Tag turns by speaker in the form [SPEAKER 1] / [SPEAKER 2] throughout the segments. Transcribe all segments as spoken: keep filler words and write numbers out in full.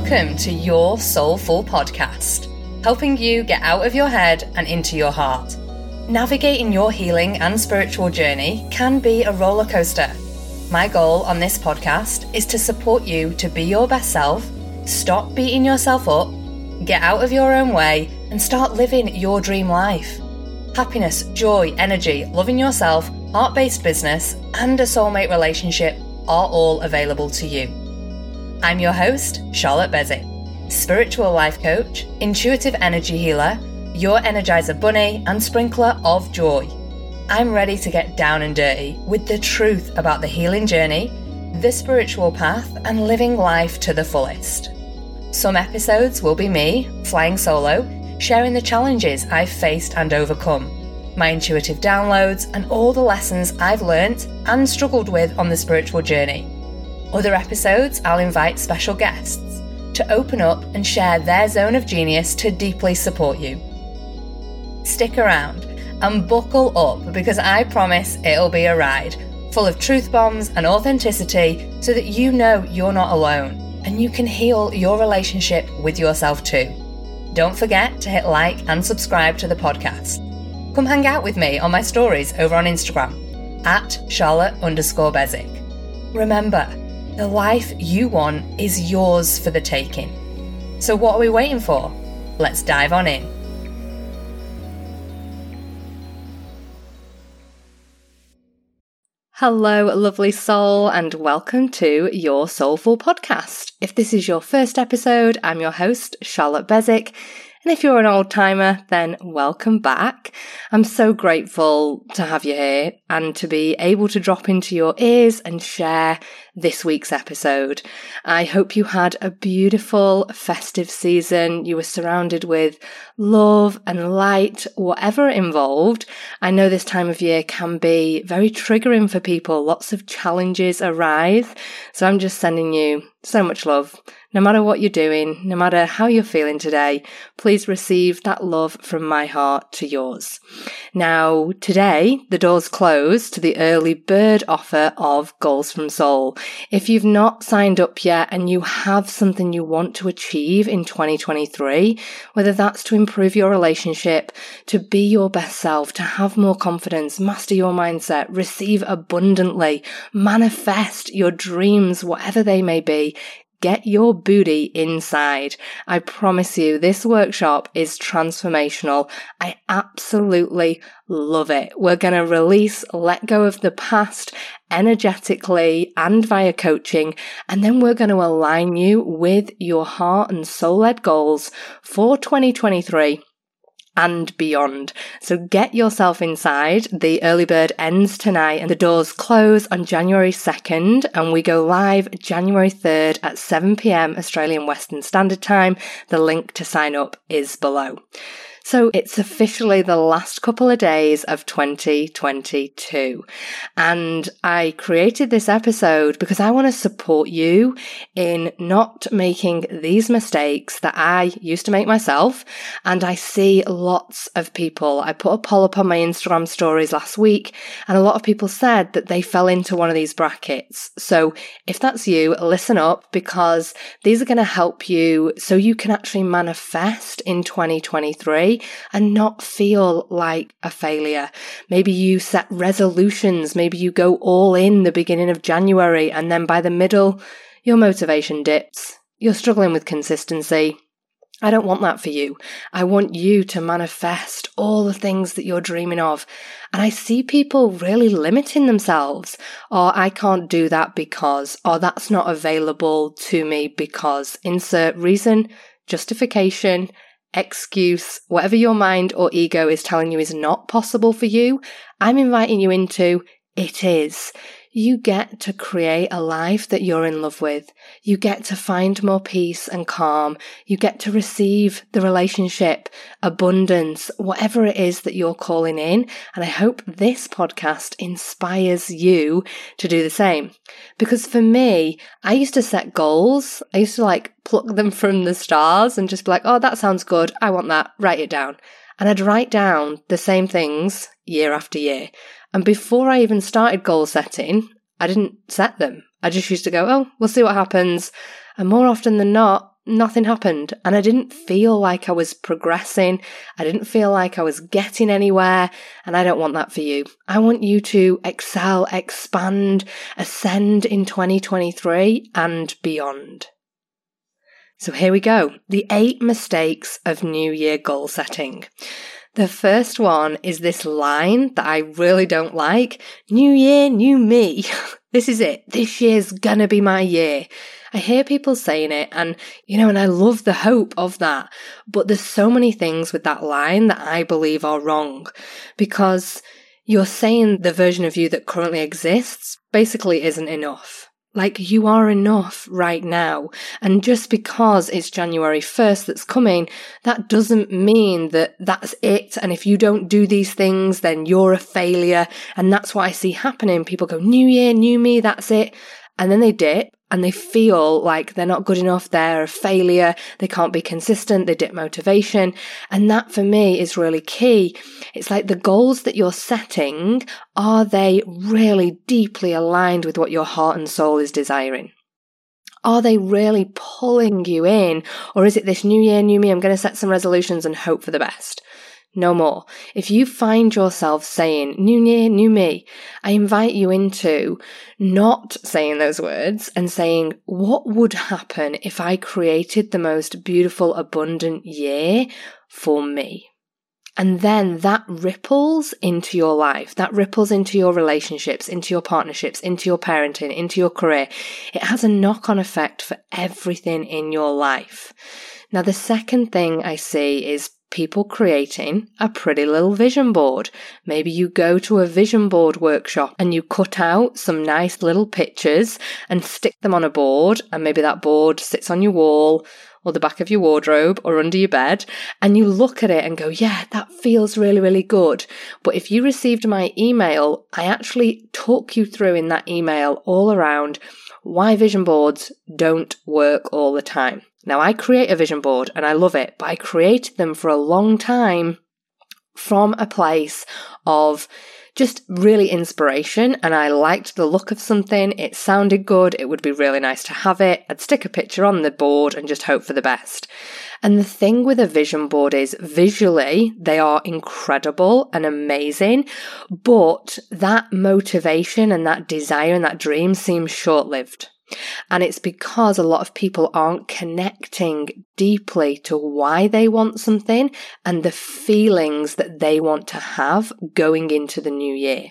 [SPEAKER 1] Welcome to Your Soulful Podcast, helping you get out of your head and into your heart. Navigating your healing and spiritual journey can be a roller coaster. My goal on this podcast is to support you to be your best self, stop beating yourself up, get out of your own way, and start living your dream life. Happiness, joy, energy, loving yourself, heart-based business, and a soulmate relationship are all available to you. I'm your host, Charlotte Bezic, spiritual life coach, intuitive energy healer, your Energizer bunny, and sprinkler of joy. I'm ready to get down and dirty with the truth about the healing journey, the spiritual path, and living life to the fullest. Some episodes will be me, flying solo, sharing the challenges I've faced and overcome, my intuitive downloads, and all the lessons I've learnt and struggled with on the spiritual journey. Other episodes, I'll invite special guests to open up and share their zone of genius to deeply support you. Stick around and buckle up because I promise it'll be a ride full of truth bombs and authenticity so that you know you're not alone and you can heal your relationship with yourself too. Don't forget to hit like and subscribe to the podcast. Come hang out with me on my stories over on Instagram at Charlotte underscore Bezic. Remember, the life you want is yours for the taking. So what are we waiting for? Let's dive on in. Hello, lovely soul, and welcome to Your Soulful Podcast. If this is your first episode, I'm your host, Charlotte Bezic. And if you're an old timer, then welcome back. I'm so grateful to have you here and to be able to drop into your ears and share this week's episode. I hope you had a beautiful festive season. You were surrounded with love and light, whatever involved. I know this time of year can be very triggering for people. Lots of challenges arise. So I'm just sending you so much love. No matter what you're doing, no matter how you're feeling today, please receive that love from my heart to yours. Now, today, the doors close to the early bird offer of Goals from Soul. If you've not signed up yet and you have something you want to achieve in twenty twenty-three, whether that's to improve your relationship, to be your best self, to have more confidence, master your mindset, receive abundantly, manifest your dreams, whatever they may be, get your booty inside. I promise you, this workshop is transformational. I absolutely love it. We're going to release, let go of the past energetically and via coaching, and then we're going to align you with your heart and soul-led goals for twenty twenty-three. And beyond. So get yourself inside. The early bird ends tonight and the doors close on January second and we go live January third at seven p.m. Australian Western Standard Time. The link to sign up is below. So it's officially the last couple of days of twenty twenty-two. And I created this episode because I want to support you in not making these mistakes that I used to make myself. And I see lots of people. I put a poll up on my Instagram stories last week, and a lot of people said that they fell into one of these brackets. So if that's you, listen up because these are going to help you so you can actually manifest in twenty twenty-three. And not feel like a failure. Maybe you set resolutions. Maybe you go all in the beginning of January and then by the middle, your motivation dips. You're struggling with consistency. I don't want that for you. I want you to manifest all the things that you're dreaming of. And I see people really limiting themselves. Or I can't do that because, or that's not available to me because. Insert reason, justification, excuse, whatever your mind or ego is telling you is not possible for you, I'm inviting you into it is. You get to create a life that you're in love with. You get to find more peace and calm. You get to receive the relationship, abundance, whatever it is that you're calling in. And I hope this podcast inspires you to do the same. Because for me, I used to set goals. I used to like pluck them from the stars and just be like, oh, that sounds good. I want that. Write it down. And I'd write down the same things year after year. And before I even started goal setting, I didn't set them. I just used to go, oh, we'll see what happens. And more often than not, nothing happened. And I didn't feel like I was progressing. I didn't feel like I was getting anywhere. And I don't want that for you. I want you to excel, expand, ascend in twenty twenty-three and beyond. So here we go. The eight mistakes of New Year goal setting. The first one is this line that I really don't like. New year, new me. This is it. This year's gonna be my year. I hear people saying it and, you know, and I love the hope of that. But there's so many things with that line that I believe are wrong, because you're saying the version of you that currently exists basically isn't enough. Like, you are enough right now. And just because it's January first that's coming, that doesn't mean that that's it. And if you don't do these things, then you're a failure. And that's what I see happening. People go, new year, new me, that's it. And then they dip and they feel like they're not good enough. They're a failure. They can't be consistent. They dip motivation. And that for me is really key. It's like the goals that you're setting, are they really deeply aligned with what your heart and soul is desiring? Are they really pulling you in? Or is it this new year, new me, I'm going to set some resolutions and hope for the best? No more. If you find yourself saying, new year, new me, I invite you into not saying those words and saying, what would happen if I created the most beautiful, abundant year for me? And then that ripples into your life. That ripples into your relationships, into your partnerships, into your parenting, into your career. It has a knock-on effect for everything in your life. Now, the second thing I see is people creating a pretty little vision board. Maybe you go to a vision board workshop and you cut out some nice little pictures and stick them on a board, and maybe that board sits on your wall or the back of your wardrobe or under your bed, and you look at it and go, yeah, that feels really, really good. But if you received my email, I actually talk you through in that email all around why vision boards don't work all the time. Now, I create a vision board and I love it, but I created them for a long time from a place of just really inspiration, and I liked the look of something. It sounded good. It would be really nice to have it. I'd stick a picture on the board and just hope for the best. And the thing with a vision board is visually they are incredible and amazing, but that motivation and that desire and that dream seems short-lived. And it's because a lot of people aren't connecting deeply to why they want something and the feelings that they want to have going into the new year.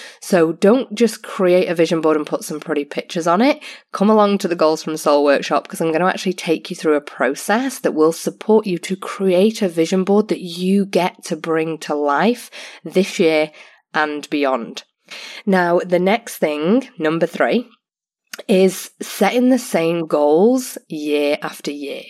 [SPEAKER 1] So don't just create a vision board and put some pretty pictures on it. Come along to the Goals from Soul workshop, because I'm going to actually take you through a process that will support you to create a vision board that you get to bring to life this year and beyond. Now, the next thing, number three, is setting the same goals year after year.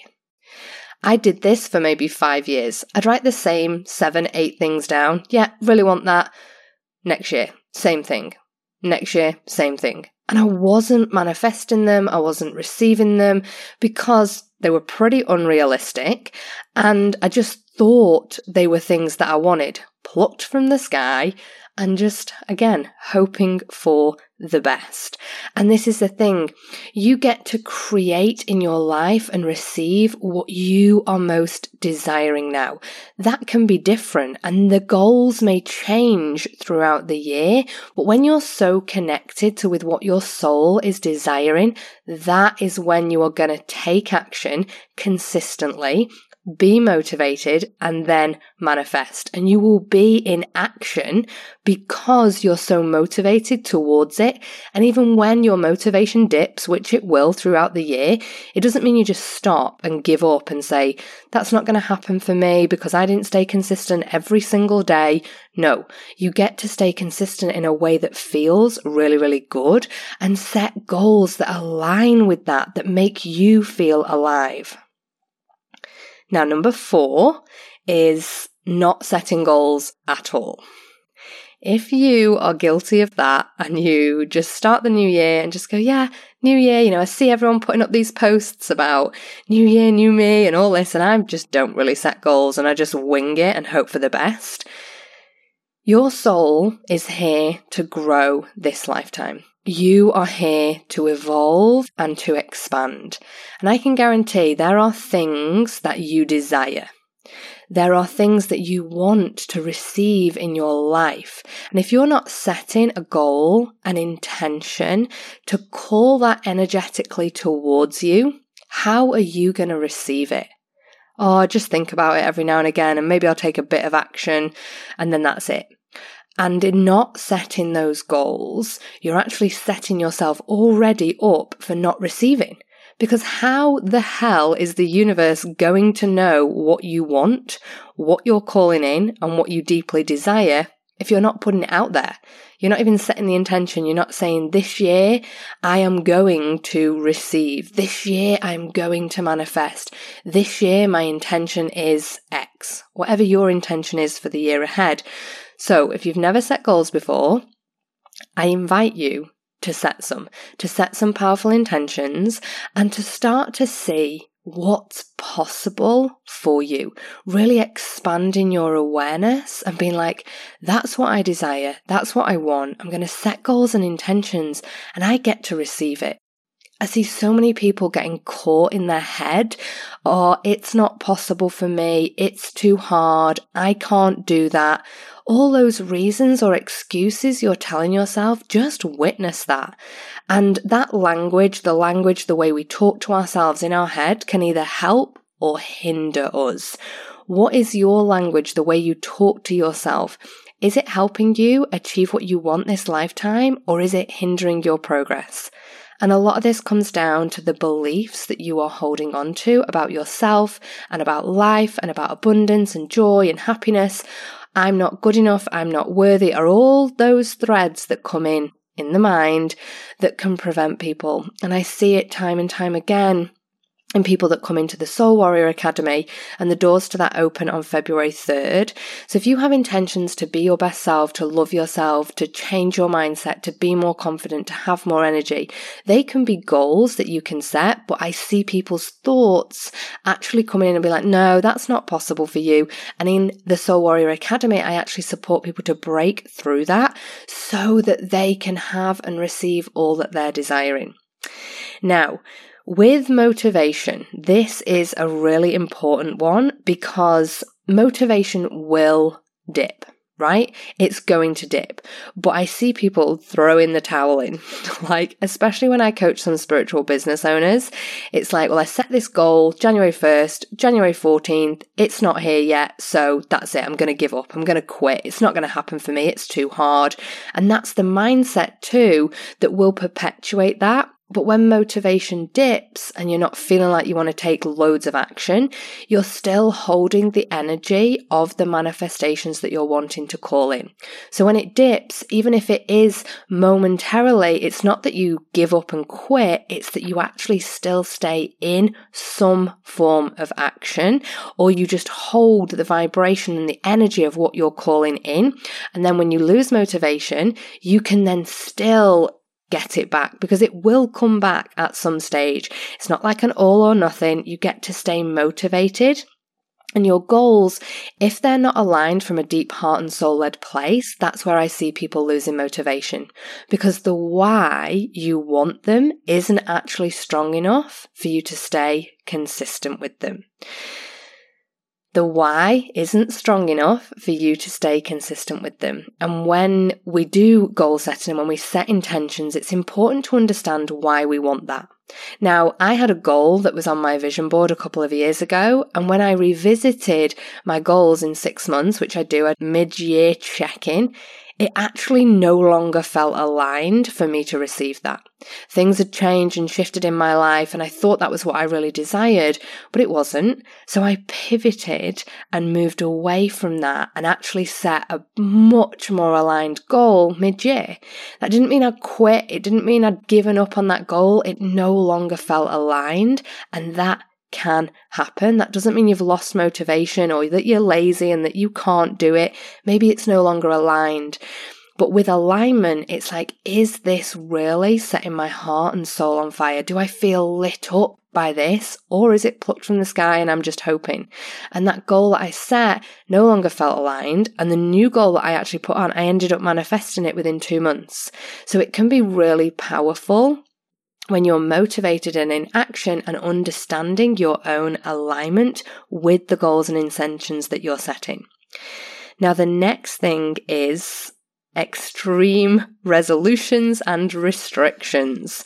[SPEAKER 1] I did this for maybe five years. I'd write the same seven, eight things down. Yeah, really want that. Next year, same thing. Next year, same thing. And I wasn't manifesting them. I wasn't receiving them because they were pretty unrealistic. And I just thought they were things that I wanted, plucked from the sky, and just, again, hoping for the best. And this is the thing. You get to create in your life and receive what you are most desiring now. That can be different, and the goals may change throughout the year, but when you're so connected to with what your soul is desiring, that is when you are going to take action consistently, be motivated, and then manifest. And you will be in action because you're so motivated towards it. And even when your motivation dips, which it will throughout the year, it doesn't mean you just stop and give up and say, that's not going to happen for me because I didn't stay consistent every single day. No, you get to stay consistent in a way that feels really, really good and set goals that align with that, that make you feel alive. Now, number four is not setting goals at all. If you are guilty of that and you just start the new year and just go, yeah, new year, you know, I see everyone putting up these posts about new year, new me and all this, and I just don't really set goals and I just wing it and hope for the best, Your soul is here to grow this lifetime. You are here to evolve and to expand. And I can guarantee there are things that you desire. There are things that you want to receive in your life. And if you're not setting a goal, an intention to call that energetically towards you, how are you going to receive it? Oh, just think about it every now and again, and maybe I'll take a bit of action, and then that's it. And in not setting those goals, you're actually setting yourself already up for not receiving. Because how the hell is the universe going to know what you want, what you're calling in, and what you deeply desire if you're not putting it out there? You're not even setting the intention. You're not saying, this year I am going to receive. This year I'm going to manifest. This year my intention is X. Whatever your intention is for the year ahead. So if you've never set goals before, I invite you to set some, to set some powerful intentions and to start to see what's possible for you. Really expanding your awareness and being like, that's what I desire. That's what I want. I'm going to set goals and intentions and I get to receive it. I see so many people getting caught in their head, or it's not possible for me, it's too hard, I can't do that. All those reasons or excuses you're telling yourself, just witness that. And that language, the language, the way we talk to ourselves in our head can either help or hinder us. What is your language, the way you talk to yourself? Is it helping you achieve what you want this lifetime, or is it hindering your progress? And a lot of this comes down to the beliefs that you are holding on to about yourself and about life and about abundance and joy and happiness. I'm not good enough, I'm not worthy, are all those threads that come in in the mind that can prevent people. And I see it time and time again in people that come into the Soul Warrior Academy, and the doors to that open on February third. So if you have intentions to be your best self, to love yourself, to change your mindset, to be more confident, to have more energy, they can be goals that you can set, but I see people's thoughts actually coming in and be like, no, that's not possible for you. And in the Soul Warrior Academy, I actually support people to break through that so that they can have and receive all that they're desiring. Now, with motivation, this is a really important one because motivation will dip, right? It's going to dip. But I see people throw in the towel in, like, especially when I coach some spiritual business owners, it's like, well, I set this goal January first, January fourteenth, it's not here yet, so that's it. I'm going to give up. I'm going to quit. It's not going to happen for me. It's too hard. And that's the mindset too that will perpetuate that. But when motivation dips and you're not feeling like you want to take loads of action, you're still holding the energy of the manifestations that you're wanting to call in. So when it dips, even if it is momentarily, it's not that you give up and quit, it's that you actually still stay in some form of action, or you just hold the vibration and the energy of what you're calling in. And then when you lose motivation, you can then still get it back, because it will come back at some stage. It's not like an all or nothing. You get to stay motivated. And your goals, if they're not aligned from a deep heart and soul-led place, that's where I see people losing motivation, because the why you want them isn't actually strong enough for you to stay consistent with them. The why isn't strong enough for you to stay consistent with them. And when we do goal setting and when we set intentions, it's important to understand why we want that. Now, I had a goal that was on my vision board a couple of years ago, and when I revisited my goals in six months, which I do a mid-year check-in, it actually no longer felt aligned for me to receive that. Things had changed and shifted in my life, and I thought that was what I really desired, but it wasn't. So I pivoted and moved away from that and actually set a much more aligned goal mid-year. That didn't mean I'd quit. It didn't mean I'd given up on that goal. It no longer felt aligned, and that can happen. That doesn't mean you've lost motivation or that you're lazy and that you can't do it. Maybe it's no longer aligned. But with alignment, it's like, is this really setting my heart and soul on fire? Do I feel lit up by this, or is it plucked from the sky and I'm just hoping? And that goal that I set no longer felt aligned, and the new goal that I actually put on, I ended up manifesting it within two months. So it can be really powerful when you're motivated and in action and understanding your own alignment with the goals and intentions that you're setting. Now, the next thing is extreme resolutions and restrictions.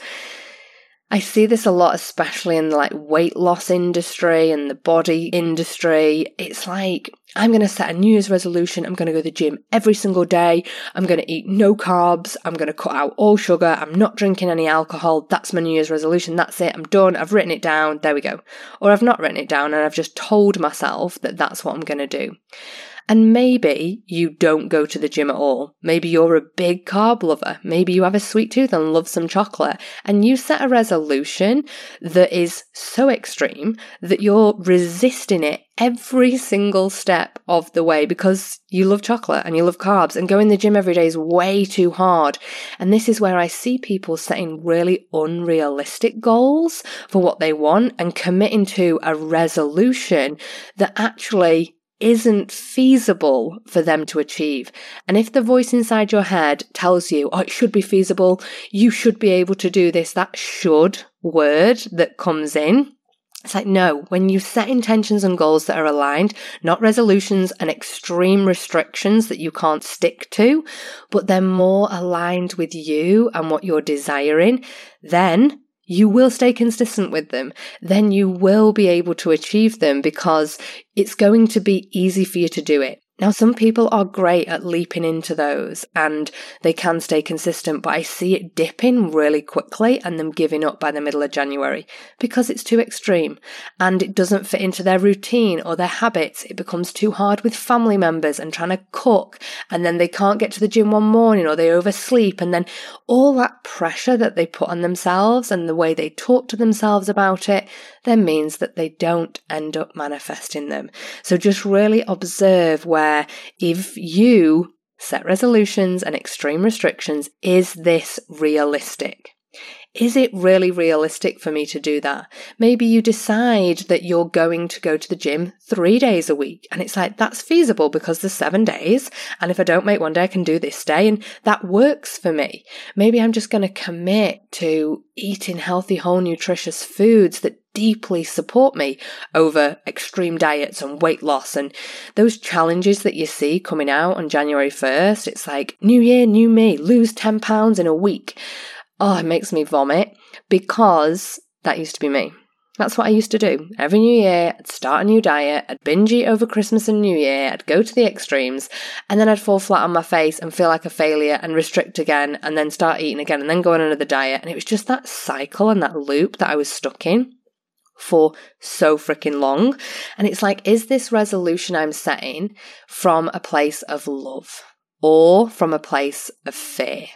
[SPEAKER 1] I see this a lot, especially in the like weight loss industry and the body industry. It's like, I'm going to set a New Year's resolution. I'm going to go to the gym every single day. I'm going to eat no carbs. I'm going to cut out all sugar. I'm not drinking any alcohol. That's my New Year's resolution. That's it. I'm done. I've written it down. There we go. Or I've not written it down and I've just told myself that that's what I'm going to do. And maybe you don't go to the gym at all. Maybe you're a big carb lover. Maybe you have a sweet tooth and love some chocolate. And you set a resolution that is so extreme that you're resisting it every single step of the way because you love chocolate and you love carbs, and going to the gym every day is way too hard. And this is where I see people setting really unrealistic goals for what they want and committing to a resolution that actually isn't feasible for them to achieve. And if the voice inside your head tells you, oh, it should be feasible, you should be able to do this, that should word that comes in, it's like, no, when you set intentions and goals that are aligned, not resolutions and extreme restrictions that you can't stick to, but they're more aligned with you and what you're desiring, then you will stay consistent with them. Then you will be able to achieve them because it's going to be easy for you to do it. Now, some people are great at leaping into those and they can stay consistent, but I see it dipping really quickly and them giving up by the middle of January because it's too extreme and it doesn't fit into their routine or their habits. It becomes too hard with family members and trying to cook, and then they can't get to the gym one morning or they oversleep, and then all that pressure that they put on themselves and the way they talk to themselves about it then means that they don't end up manifesting them. So just really observe where if you set resolutions and extreme restrictions, is this realistic? Is it really realistic for me to do that? Maybe you decide that you're going to go to the gym three days a week. And it's like, that's feasible because there's seven days. And if I don't make one day, I can do this day. And that works for me. Maybe I'm just going to commit to eating healthy, whole, nutritious foods that deeply support me over extreme diets and weight loss and those challenges that you see coming out on January first. It's like, new year, new me, lose ten pounds in a week. Oh, it makes me vomit because that used to be me. That's what I used to do. Every new year, I'd start a new diet, I'd binge eat over Christmas and New Year, I'd go to the extremes, and then I'd fall flat on my face and feel like a failure and restrict again, and then start eating again, and then go on another diet. And it was just that cycle and that loop that I was stuck in for so freaking long. And it's like, is this resolution I'm setting from a place of love or from a place of fear?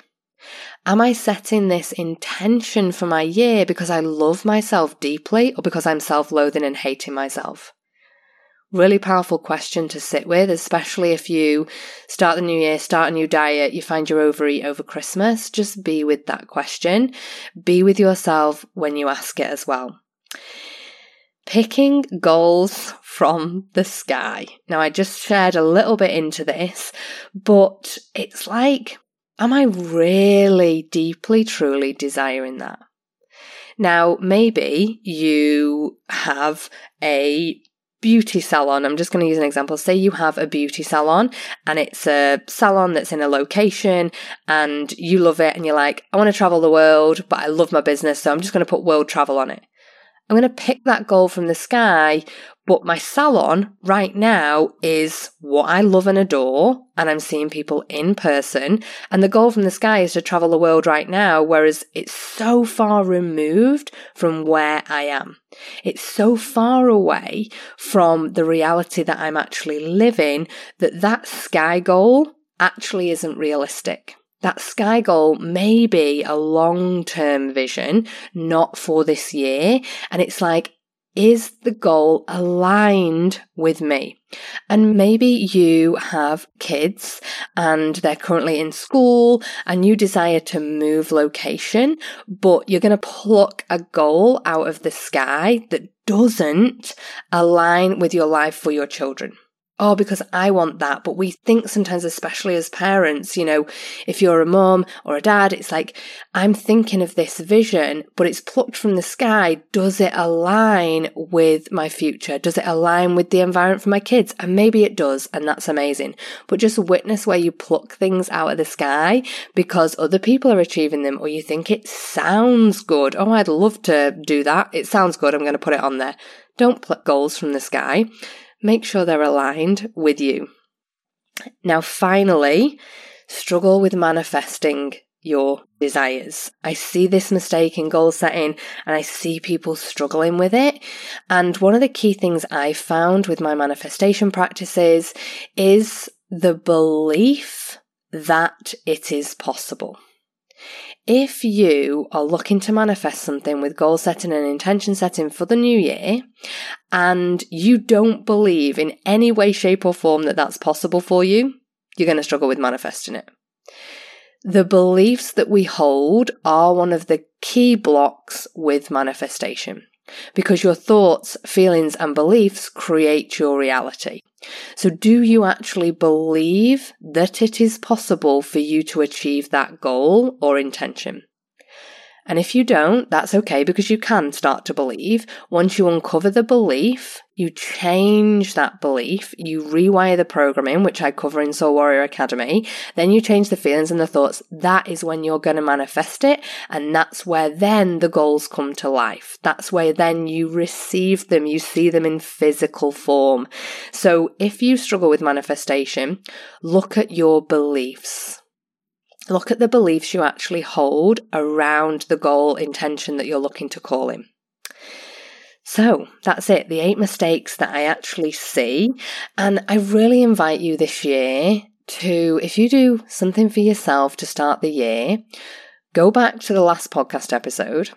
[SPEAKER 1] Am I setting this intention for my year because I love myself deeply or because I'm self-loathing and hating myself? Really powerful question to sit with, especially if you start the new year, start a new diet, you find you're overeat over Christmas. Just be with that question. Be with yourself when you ask it as well. Picking goals from the sky. Now, I just shared a little bit into this, but it's like, am I really deeply, truly desiring that? Now, maybe you have a beauty salon. I'm just going to use an example. Say you have a beauty salon and it's a salon that's in a location and you love it and you're like, I want to travel the world, but I love my business, so I'm just going to put world travel on it. I'm going to pick that goal from the sky, but my salon right now is what I love and adore, and I'm seeing people in person, and the goal from the sky is to travel the world right now, whereas it's so far removed from where I am. It's so far away from the reality that I'm actually living that that sky goal actually isn't realistic. That sky goal may be a long-term vision, not for this year. And it's like, is the goal aligned with me? And maybe you have kids and they're currently in school and you desire to move location, but you're going to pluck a goal out of the sky that doesn't align with your life for your children. Oh, because I want that. But we think sometimes, especially as parents, you know, if you're a mom or a dad, it's like, I'm thinking of this vision, but it's plucked from the sky. Does it align with my future? Does it align with the environment for my kids? And maybe it does, and that's amazing. But just witness where you pluck things out of the sky because other people are achieving them, or you think it sounds good. Oh, I'd love to do that. It sounds good. I'm going to put it on there. Don't pluck goals from the sky. Make sure they're aligned with you. Now, finally, struggle with manifesting your desires. I see this mistake in goal setting and I see people struggling with it. And one of the key things I found with my manifestation practices is the belief that it is possible. If you are looking to manifest something with goal setting and intention setting for the new year, and you don't believe in any way, shape or form that that's possible for you, you're going to struggle with manifesting it. The beliefs that we hold are one of the key blocks with manifestation, because your thoughts, feelings and beliefs create your reality. So do you actually believe that it is possible for you to achieve that goal or intention? And if you don't, that's okay, because you can start to believe. Once you uncover the belief, you change that belief, you rewire the programming, which I cover in Soul Warrior Academy, then you change the feelings and the thoughts. That is when you're going to manifest it, and that's where then the goals come to life. That's where then you receive them, you see them in physical form. So if you struggle with manifestation, look at your beliefs. Look at the beliefs you actually hold around the goal intention that you're looking to call in. So that's it, the eight mistakes that I actually see. And I really invite you this year to, if you do something for yourself to start the year, go back to the last podcast episode.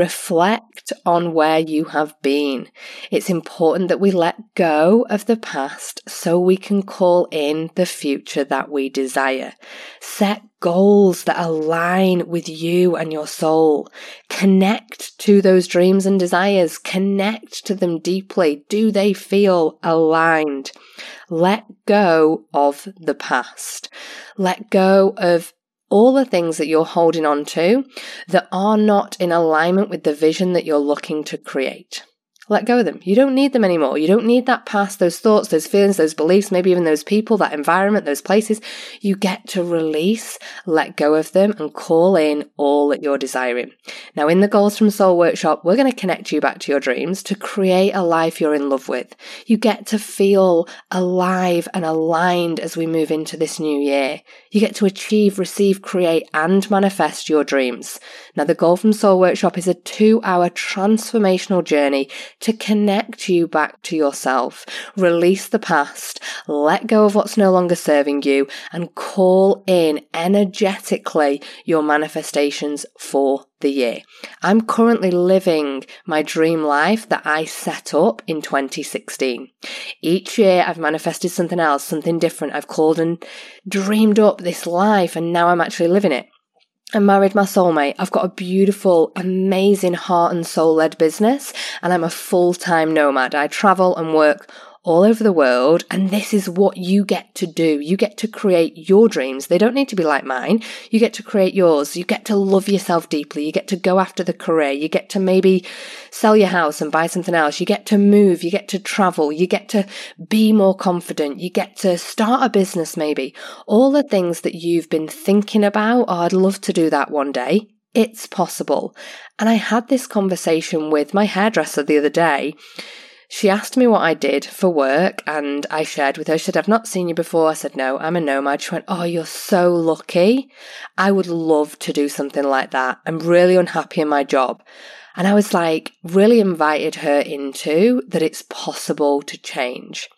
[SPEAKER 1] Reflect on where you have been. It's important that we let go of the past so we can call in the future that we desire. Set goals that align with you and your soul. Connect to those dreams and desires. Connect to them deeply. Do they feel aligned? Let go of the past. Let go of all the things that you're holding on to that are not in alignment with the vision that you're looking to create. Let go of them. You don't need them anymore. You don't need that past, those thoughts, those feelings, those beliefs, maybe even those people, that environment, those places. You get to release, let go of them, and call in all that you're desiring. Now, in the Goals from Soul workshop, we're going to connect you back to your dreams to create a life you're in love with. You get to feel alive and aligned as we move into this new year. You get to achieve, receive, create, and manifest your dreams. Now, the Goal from Soul workshop is a two-hour transformational journey to connect you back to yourself, release the past, let go of what's no longer serving you, and call in energetically your manifestations for the year. I'm currently living my dream life that I set up in twenty sixteen. Each year I've manifested something else, something different. I've called and dreamed up this life, and now I'm actually living it. I married my soulmate. I've got a beautiful, amazing heart and soul-led business, and I'm a full-time nomad. I travel and work all over the world, and this is what you get to do. You get to create your dreams. They don't need to be like mine. You get to create yours. You get to love yourself deeply. You get to go after the career. You get to maybe sell your house and buy something else. You get to move. You get to travel. You get to be more confident. You get to start a business maybe. All the things that you've been thinking about, oh, I'd love to do that one day. It's possible. And I had this conversation with my hairdresser the other day. She asked me what I did for work, and I shared with her. She said, I've not seen you before. I said, no, I'm a nomad. She went, oh, you're so lucky. I would love to do something like that. I'm really unhappy in my job. And I was like, really invited her into that it's possible to change.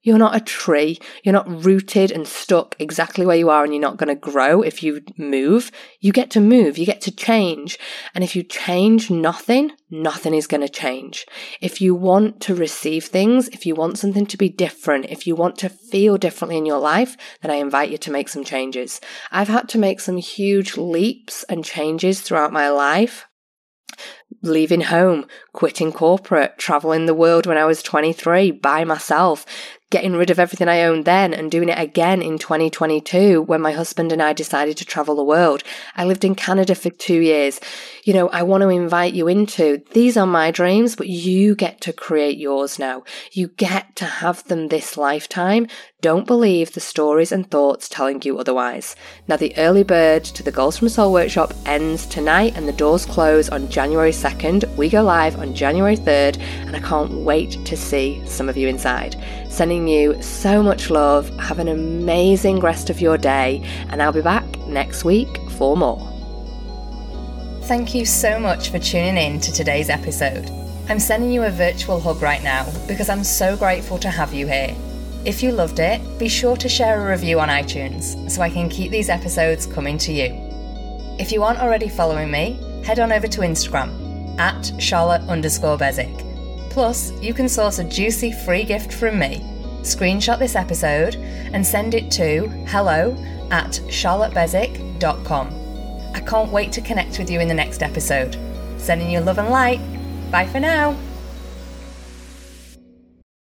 [SPEAKER 1] You're not a tree. You're not rooted and stuck exactly where you are and you're not going to grow if you move. You get to move. You get to change. And if you change nothing, nothing is going to change. If you want to receive things, if you want something to be different, if you want to feel differently in your life, then I invite you to make some changes. I've had to make some huge leaps and changes throughout my life. Leaving home, quitting corporate, traveling the world when I was twenty-three by myself, getting rid of everything I owned then and doing it again in twenty twenty-two when my husband and I decided to travel the world. I lived in Canada for two years. You know, I want to invite you into, these are my dreams, but you get to create yours now. You get to have them this lifetime. Don't believe the stories and thoughts telling you otherwise. Now, the early bird to the Goals from Soul workshop ends tonight and the doors close on January second. We go live on January third and I can't wait to see some of you inside. Sending you so much love. Have an amazing rest of your day and I'll be back next week for more. Thank you so much for tuning in to today's episode. I'm sending you a virtual hug right now because I'm so grateful to have you here. If you loved it, be sure to share a review on iTunes so I can keep these episodes coming to you. If you aren't already following me, head on over to Instagram at Charlotte underscore Bezic. Plus, you can source a juicy free gift from me. Screenshot this episode and send it to hello at charlottebezic dot com. I can't wait to connect with you in the next episode. Sending you love and light. Bye for now.